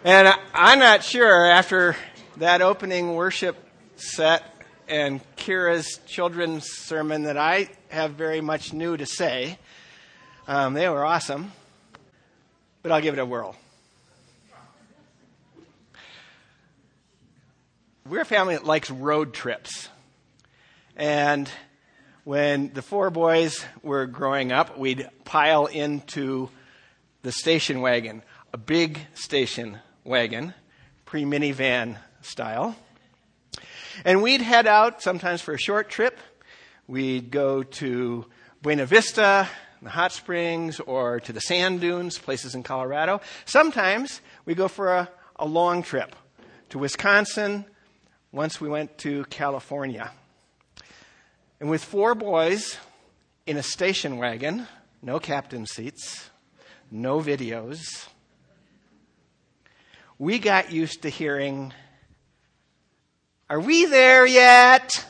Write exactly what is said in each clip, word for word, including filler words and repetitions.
And I- I'm not sure after that opening worship set and Kira's children's sermon that I have very much new to say. Um, they were awesome, but I'll give it a whirl. We're a family that likes road trips. And when the four boys were growing up, we'd pile into the station wagon, a big station wagon, pre-minivan style. And we'd head out sometimes for a short trip. We'd go to Buena Vista, the hot springs, or to the sand dunes, places in Colorado. Sometimes we go for a, a long trip to Wisconsin. Once we went to California. And with four boys in a station wagon, no captain seats, no videos, we got used to hearing, "Are we there yet?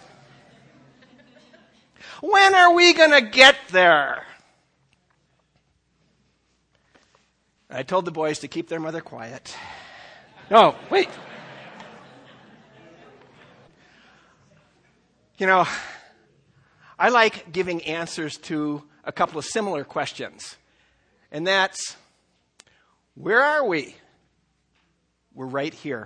When are we going to get there?" I told the boys to keep their mother quiet. No, wait. You know, I like giving answers to a couple of similar questions. And that's, where are we? We're right here.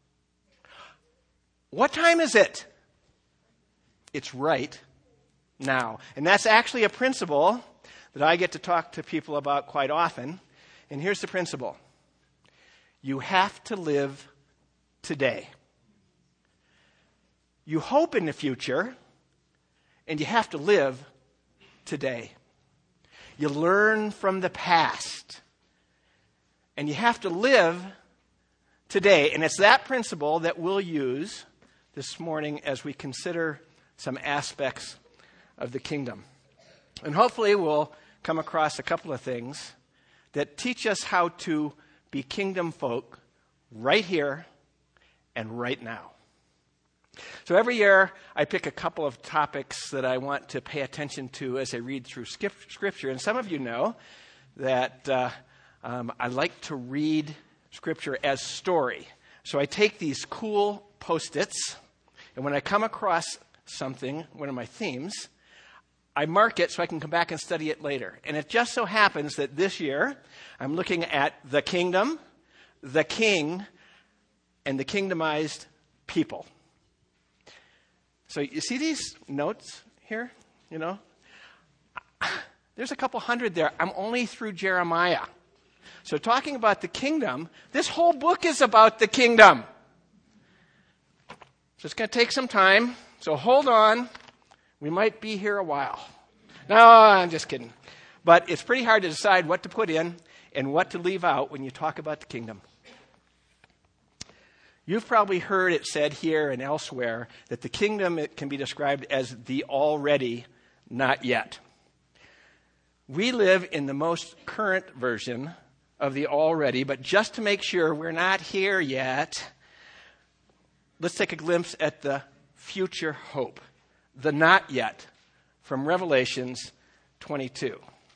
What time is it? It's right now. And that's actually a principle that I get to talk to people about quite often. And here's the principle. You have to live today. You hope in the future, and you have to live today. You learn from the past, and you have to live today. And it's that principle that we'll use this morning as we consider some aspects of the kingdom. And hopefully we'll come across a couple of things that teach us how to be kingdom folk right here and right now. So every year I pick a couple of topics that I want to pay attention to as I read through Scripture. And some of you know that uh, um, I like to read Scripture as story. So I take these cool Post-its, and when I come across something, one of my themes, I mark it so I can come back and study it later. And it just so happens that this year I'm looking at the kingdom, the king, and the kingdomized people. So you see these notes here? You know, there's a couple hundred there. I'm only through Jeremiah. So talking about the kingdom, this whole book is about the kingdom. So it's going to take some time. So hold on. We might be here a while. No, I'm just kidding. But it's pretty hard to decide what to put in and what to leave out when you talk about the kingdom. You've probably heard it said here and elsewhere that the kingdom it can be described as the already, not yet. We live in the most current version of the already, but just to make sure we're not here yet, let's take a glimpse at the future hope, the not yet, from Revelations twenty-two.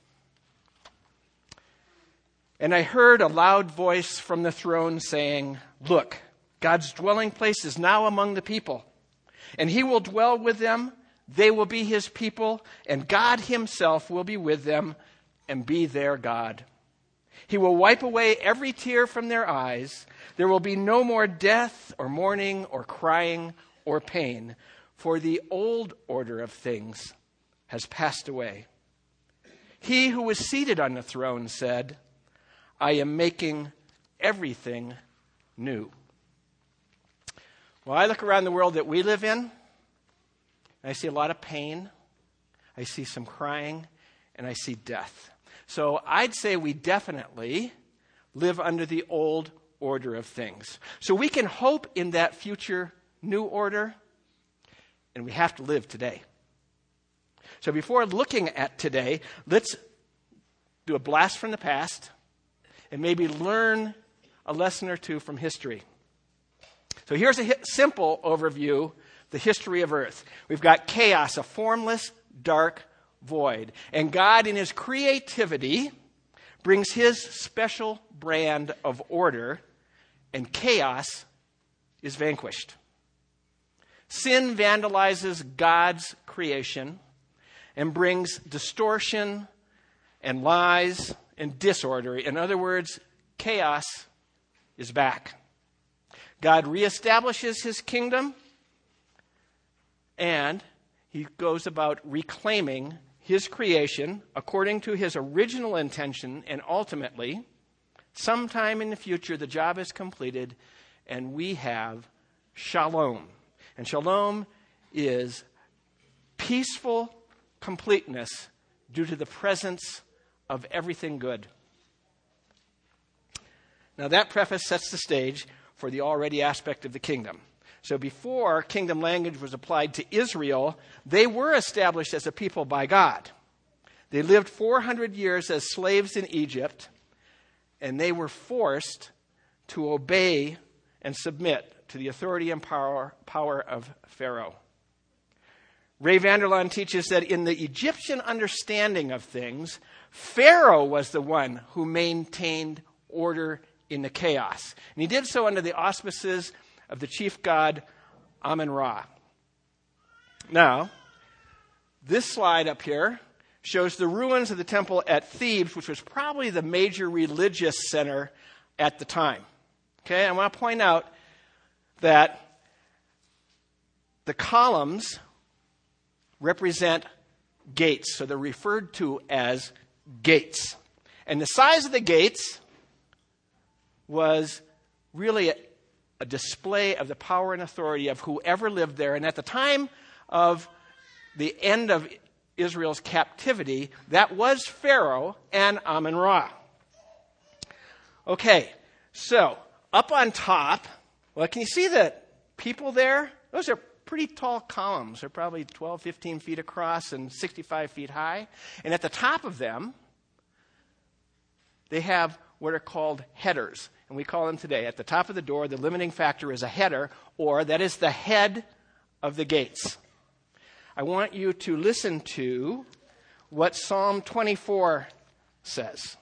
And I heard a loud voice from the throne saying, "Look, God's dwelling place is now among the people, and he will dwell with them. They will be his people, and God himself will be with them and be their God. He will wipe away every tear from their eyes. There will be no more death or mourning or crying or pain, for the old order of things has passed away." He who was seated on the throne said, "I am making everything new." Well, I look around the world that we live in, and I see a lot of pain, I see some crying, and I see death. So I'd say we definitely live under the old order of things. So we can hope in that future new order, and we have to live today. So before looking at today, let's do a blast from the past and maybe learn a lesson or two from history. So here's a hi- simple overview, the history of Earth. We've got chaos, a formless, dark void. And God, in his creativity, brings his special brand of order and chaos is vanquished. Sin vandalizes God's creation and brings distortion and lies and disorder. In other words, chaos is back. God reestablishes his kingdom, and he goes about reclaiming his creation according to his original intention, and ultimately, sometime in the future, the job is completed, and we have shalom. And shalom is peaceful completeness due to the presence of everything good. Now that preface sets the stage for the already aspect of the kingdom. So before kingdom language was applied to Israel, they were established as a people by God. They lived four hundred years as slaves in Egypt, and they were forced to obey and submit to the authority and power, power of Pharaoh. Ray Vander Laan teaches that in the Egyptian understanding of things, Pharaoh was the one who maintained order in the chaos. And he did so under the auspices of the chief god Amun-Ra. Now, this slide up here shows the ruins of the temple at Thebes, which was probably the major religious center at the time. Okay, I want to point out that the columns represent gates, so they're referred to as gates. And the size of the gates was really a, a display of the power and authority of whoever lived there. And at the time of the end of Israel's captivity, that was Pharaoh and Amun-Ra. Okay, so up on top, well, can you see the people there? Those are pretty tall columns. They're probably twelve, fifteen feet across and sixty-five feet high. And at the top of them, they have what are called headers. And we call them today. At the top of the door, the limiting factor is a header, or that is the head of the gates. I want you to listen to what Psalm twenty-four says.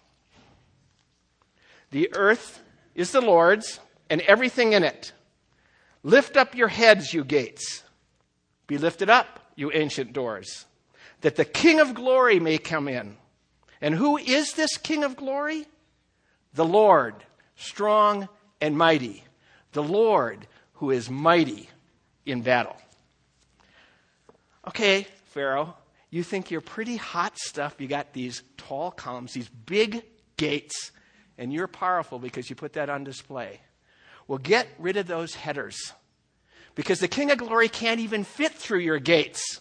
The earth is the Lord's, and everything in it. Lift up your heads, you gates. Be lifted up, you ancient doors, that the King of glory may come in. And who is this King of glory? The Lord, strong and mighty. The Lord who is mighty in battle. Okay, Pharaoh, you think you're pretty hot stuff. You got these tall columns, these big gates, and you're powerful because you put that on display. Well, get rid of those headers, because the King of Glory can't even fit through your gates.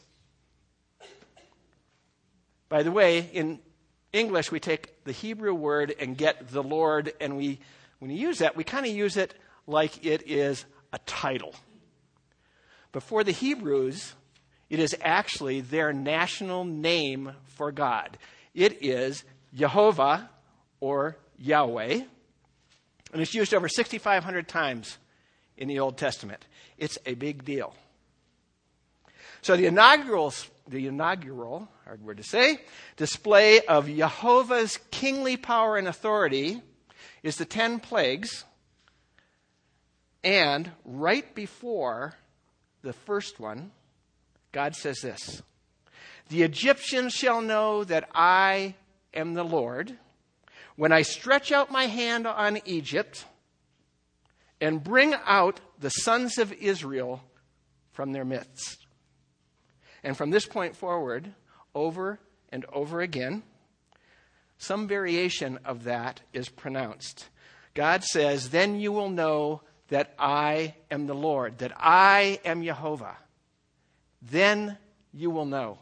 By the way, in English, we take the Hebrew word and get the Lord, and we, when we use that, we kind of use it like it is a title. But for the Hebrews, it is actually their national name for God. It is Jehovah, or Yahweh. And it's used over sixty-five hundred times in the Old Testament. It's a big deal. So the inaugural, the inaugural, hard word to say, display of Jehovah's kingly power and authority is the ten plagues. And right before the first one, God says this: the Egyptians shall know that I am the Lord when I stretch out my hand on Egypt and bring out the sons of Israel from their midst. And from this point forward, over and over again, some variation of that is pronounced. God says, then you will know that I am the Lord, that I am Jehovah. Then you will know.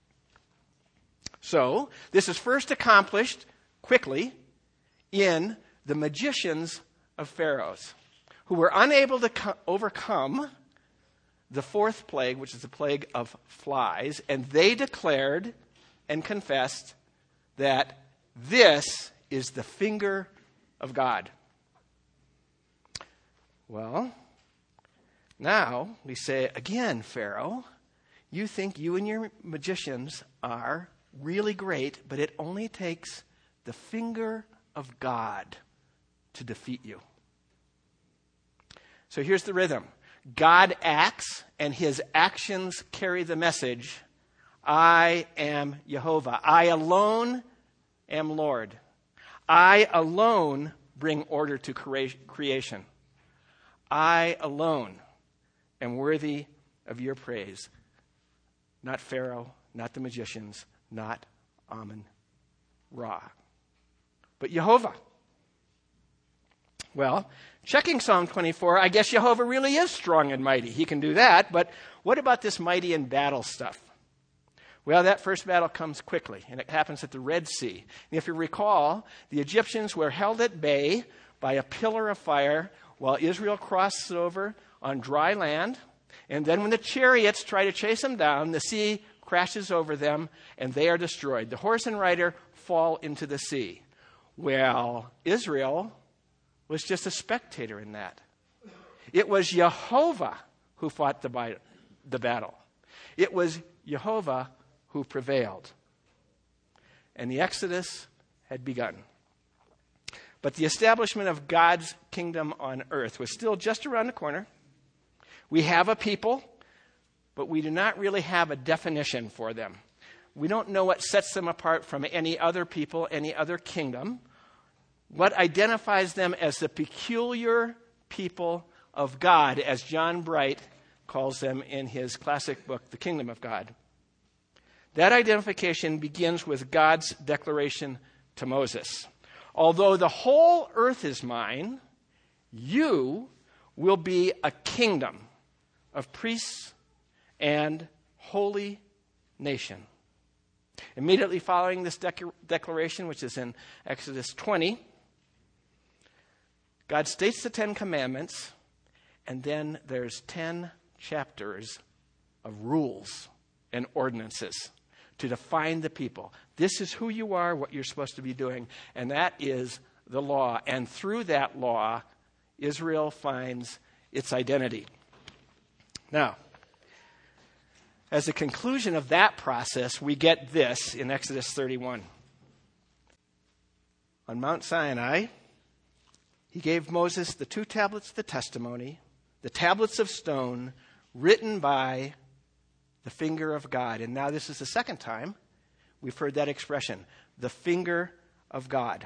So, this is first accomplished quickly in the magicians of Pharaoh's, who were unable to co- overcome the fourth plague, which is the plague of flies, and they declared and confessed that this is the finger of God. Well, now we say again, Pharaoh, you think you and your magicians are really great, but it only takes the finger of God to defeat you. So here's the rhythm. God acts, and his actions carry the message, I am Jehovah. I alone am Lord. I alone bring order to creation. I alone am worthy of your praise. Not Pharaoh, not the magicians, not Amun-Ra, but Jehovah. Well, checking Psalm twenty-four, I guess Jehovah really is strong and mighty. He can do that, but what about this mighty in battle stuff? Well, that first battle comes quickly, and it happens at the Red Sea. And if you recall, the Egyptians were held at bay by a pillar of fire while Israel crosses over on dry land. And then when the chariots try to chase them down, the sea crashes over them, and they are destroyed. The horse and rider fall into the sea. Well, Israel was just a spectator in that. It was Jehovah who fought the, the battle. It was Jehovah who prevailed. And the Exodus had begun. But the establishment of God's kingdom on earth was still just around the corner. We have a people, but we do not really have a definition for them. We don't know what sets them apart from any other people, any other kingdom. What identifies them as the peculiar people of God, as John Bright calls them in his classic book, The Kingdom of God. That identification begins with God's declaration to Moses. Although the whole earth is mine, you will be a kingdom of priests and holy nation. Immediately following this dec- declaration, which is in Exodus twenty, God states the Ten Commandments, and then there's ten chapters of rules and ordinances to define the people. This is who you are, what you're supposed to be doing, and that is the law. And through that law, Israel finds its identity. Now, as a conclusion of that process, we get this in Exodus thirty-one. On Mount Sinai, he gave Moses the two tablets of the testimony, the tablets of stone, written by the finger of God. And now this is the second time we've heard that expression, the finger of God.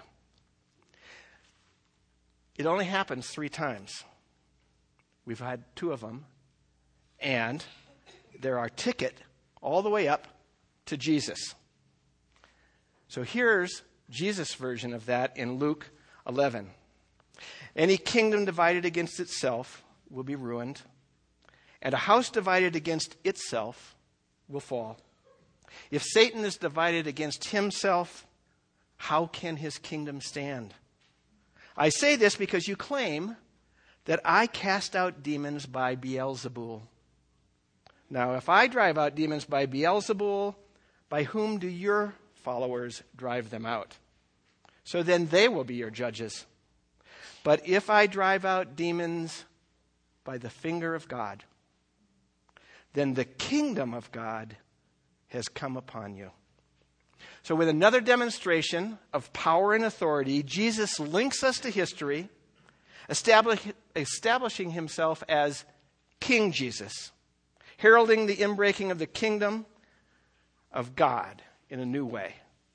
It only happens three times. We've had two of them. And they're our ticket all the way up to Jesus. So here's Jesus' version of that in Luke eleven. Any kingdom divided against itself will be ruined, and a house divided against itself will fall. If Satan is divided against himself, how can his kingdom stand? I say this because you claim that I cast out demons by Beelzebul. Now, if I drive out demons by Beelzebul, by whom do your followers drive them out? So then they will be your judges. But if I drive out demons by the finger of God, then the kingdom of God has come upon you. So with another demonstration of power and authority, Jesus links us to history, establish, establishing himself as King Jesus, heralding the inbreaking of the kingdom of God in a new way.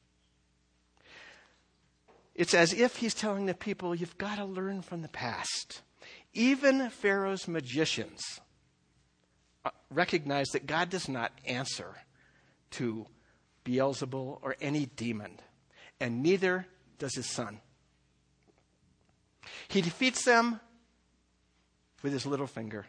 It's as if he's telling the people, you've got to learn from the past. Even Pharaoh's magicians recognize that God does not answer to Beelzebul or any demon, and neither does his son. He defeats them with his little finger.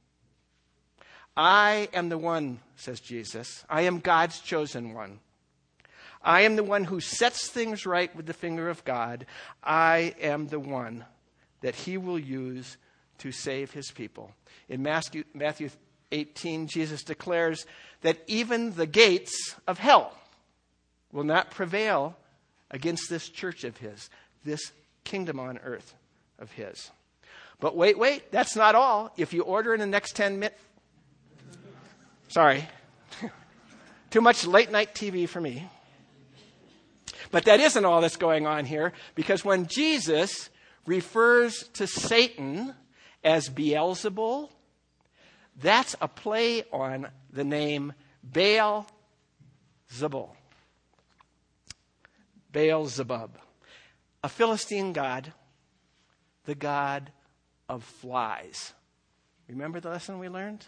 I am the one, says Jesus. I am God's chosen one. I am the one who sets things right with the finger of God. I am the one that he will use to save his people. In Matthew, Matthew eighteen, Jesus declares that even the gates of hell will not prevail against this church of his, this kingdom on earth of his. But wait, wait, that's not all. If you order in the next ten minutes, sorry, too much late night T V for me. But that isn't all that's going on here, because when Jesus refers to Satan as Beelzebul. That's a play on the name Baal-zebul. Baal-zebub. A Philistine god, the god of flies. Remember the lesson we learned?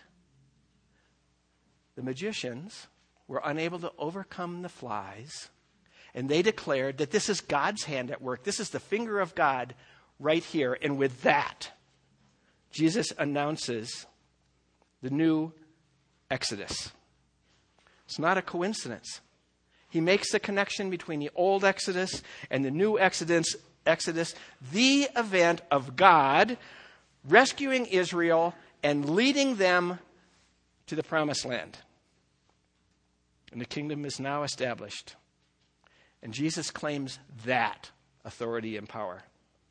The magicians were unable to overcome the flies, and they declared that this is God's hand at work. This is the finger of God right here. And with that, Jesus announces the new Exodus. It's not a coincidence. He makes the connection between the old Exodus and the new Exodus, Exodus, the event of God rescuing Israel and leading them to the promised land. And the kingdom is now established. And Jesus claims that authority and power.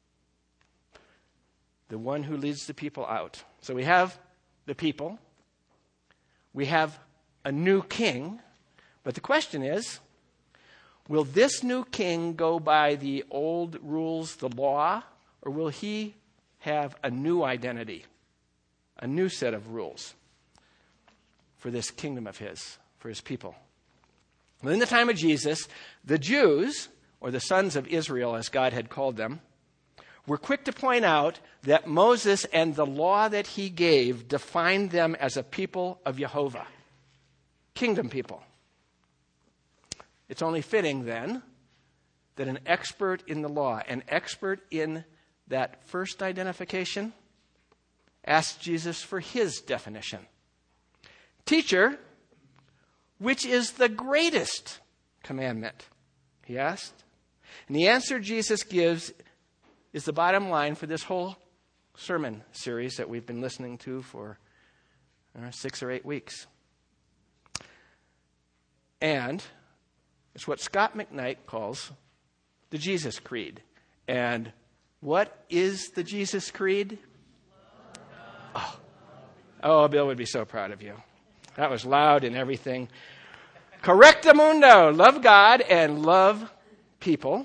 The one who leads the people out. So we have the people. We have a new king. But the question is, will this new king go by the old rules, the law, or will he have a new identity, a new set of rules for this kingdom of his, for his people? Well, in the time of Jesus, the Jews, or the sons of Israel as God had called them, were quick to point out that Moses and the law that he gave defined them as a people of Jehovah, kingdom people. It's only fitting, then, that an expert in the law, an expert in that first identification, asked Jesus for his definition. Teacher, which is the greatest commandment? He asked. And the answer Jesus gives is the bottom line for this whole sermon series that we've been listening to for uh, six or eight weeks. And it's what Scott McKnight calls the Jesus Creed. And what is the Jesus Creed? Oh, oh Bill would be so proud of you. That was loud and everything. Correctamundo. Love God and love people.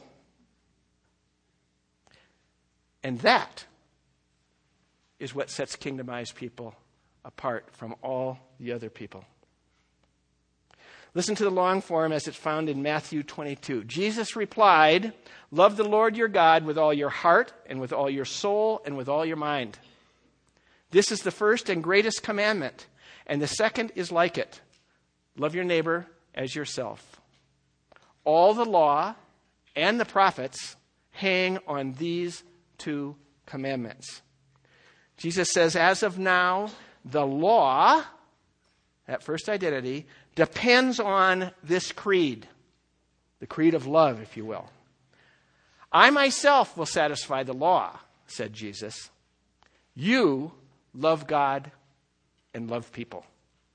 And that is what sets kingdomized people apart from all the other people. Listen to the long form as it's found in Matthew twenty-two. Jesus replied, "Love the Lord your God with all your heart and with all your soul and with all your mind. This is the first and greatest commandment, and the second is like it. Love your neighbor as yourself. All the law and the prophets hang on these two commandments." Jesus says, as of now, the law, that first identity, depends on this creed, the creed of love, if you will. I myself will satisfy the law, said Jesus. You love God and love people.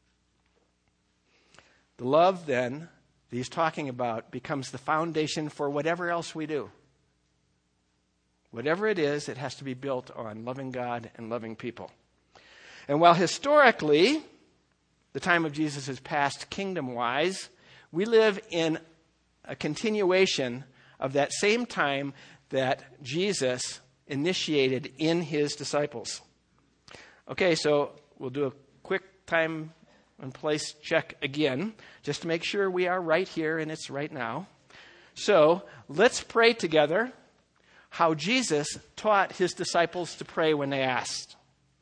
The love, then, that he's talking about becomes the foundation for whatever else we do. Whatever it is, it has to be built on loving God and loving people. And while historically, the time of Jesus is past kingdom-wise, we live in a continuation of that same time that Jesus initiated in his disciples. Okay, so we'll do a quick time and place check again, just to make sure we are right here and it's right now. So let's pray together how Jesus taught his disciples to pray when they asked.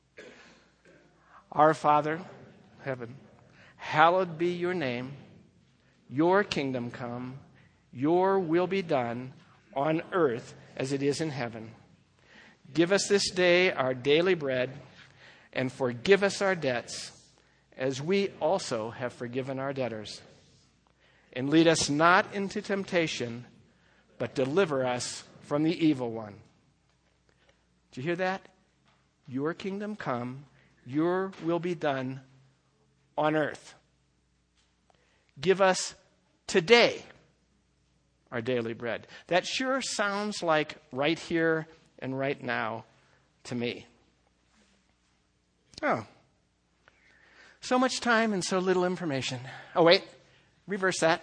Our Father, heaven, hallowed be your name. Your kingdom come. Your will be done on earth as it is in heaven. Give us this day our daily bread, and forgive us our debts, as we also have forgiven our debtors. And lead us not into temptation, but deliver us from the evil one. Do you hear that? Your kingdom come, your will be done on earth. Give us today our daily bread. That sure sounds like right here and right now to me. Oh. So much time and so little information. Oh, wait. Reverse that.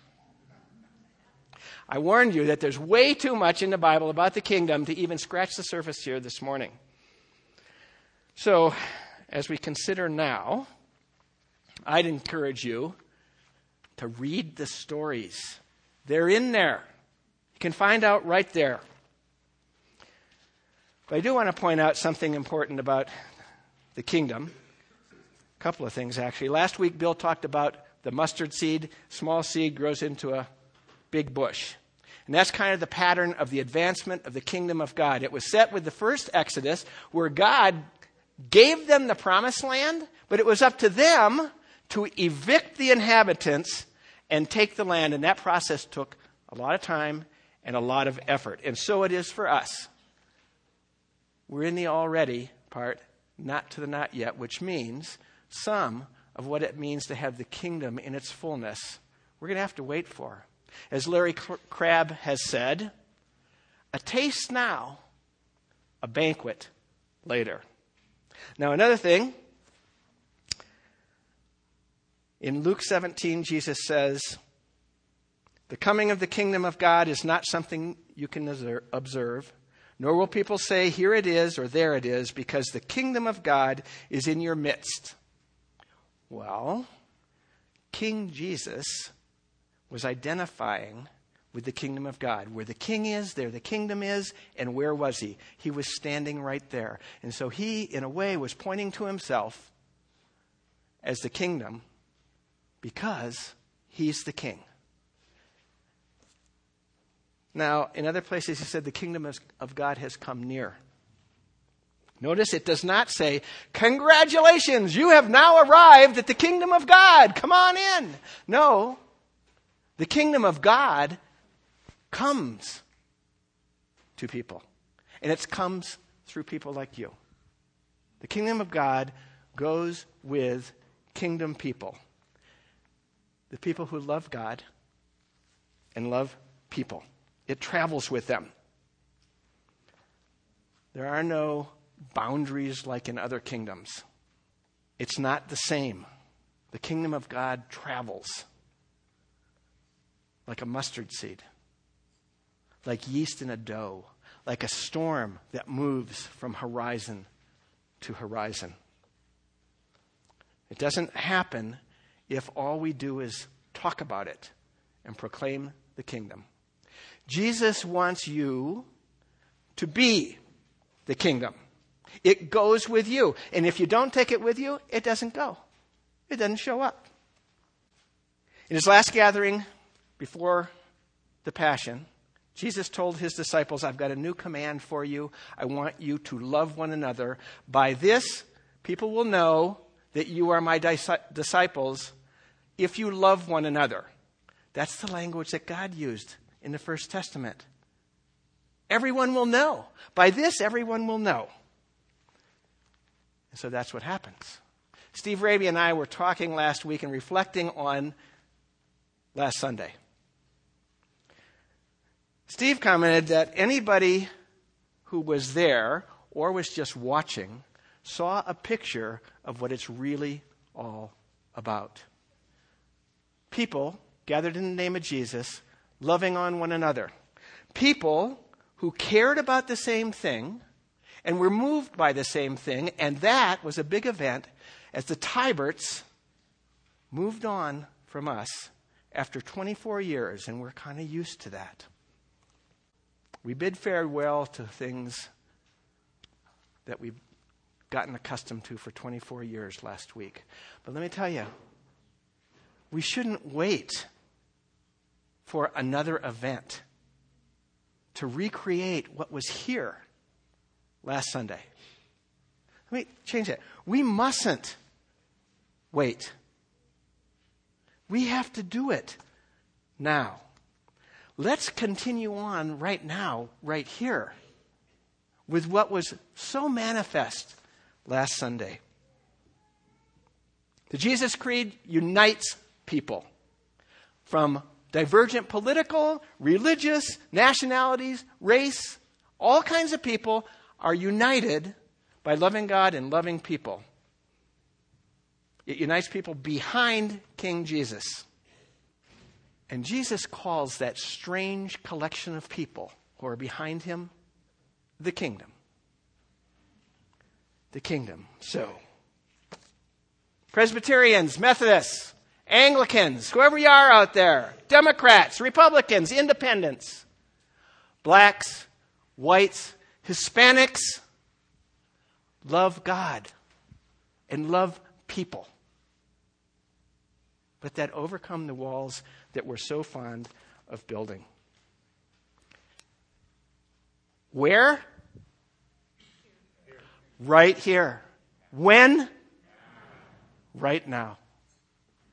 I warned you that there's way too much in the Bible about the kingdom to even scratch the surface here this morning. So, as we consider now, I'd encourage you to read the stories. They're in there. You can find out right there. But I do want to point out something important about the kingdom. A couple of things, actually. Last week, Bill talked about the mustard seed. Small seed grows into a big bush. And that's kind of the pattern of the advancement of the kingdom of God. It was set with the first Exodus, where God gave them the promised land, but it was up to them to evict the inhabitants and take the land. And that process took a lot of time and a lot of effort. And so it is for us. We're in the already part, not to the not yet, which means some of what it means to have the kingdom in its fullness, we're going to have to wait for. As Larry Crabb has said, a taste now, a banquet later. Now, another thing, in Luke seventeen, Jesus says, the coming of the kingdom of God is not something you can observe, nor will people say, here it is or there it is, because the kingdom of God is in your midst. Well, King Jesus was identifying with the kingdom of God. Where the king is, there the kingdom is, and where was he? He was standing right there. And so he, in a way, was pointing to himself as the kingdom because he's the king. Now, in other places, he said the kingdom of God has come near. Notice it does not say, congratulations, you have now arrived at the kingdom of God. Come on in. No, the kingdom of God comes to people. And it comes through people like you. The kingdom of God goes with kingdom people. The people who love God and love people. It travels with them. There are no boundaries like in other kingdoms. It's not the same. The kingdom of God travels like a mustard seed, like yeast in a dough, like a storm that moves from horizon to horizon. It doesn't happen if all we do is talk about it and proclaim the kingdom. Jesus wants you to be the kingdom. It goes with you. And if you don't take it with you, it doesn't go. It doesn't show up. In his last gathering before the Passion, Jesus told his disciples, I've got a new command for you. I want you to love one another. By this, people will know that you are my dis- disciples if you love one another. That's the language that God used in the First Testament. Everyone will know. By this, everyone will know. And so that's what happens. Steve Raby and I were talking last week and reflecting on last Sunday. Steve commented that anybody who was there or was just watching saw a picture of what it's really all about. People gathered in the name of Jesus, loving on one another. People who cared about the same thing and were moved by the same thing, and that was a big event as the Tiberts moved on from us after twenty-four years, and we're kind of used to that. We bid farewell to things that we've gotten accustomed to for twenty-four years last week. But let me tell you, we shouldn't wait for another event to recreate what was here last Sunday. Let me change that. We mustn't wait. We have to do it now. Let's continue on right now, right here, with what was so manifest last Sunday. The Jesus Creed unites people from divergent political, religious, nationalities, race. All kinds of people are united by loving God and loving people. It unites people behind King Jesus. And Jesus calls that strange collection of people who are behind him the kingdom. the kingdom. So, Presbyterians, Methodists, Anglicans, whoever you are out there, Democrats, Republicans, Independents, blacks, whites, Hispanics, love God and love people, but that overcome the walls that we're so fond of building. Where? Right here. When? Right now.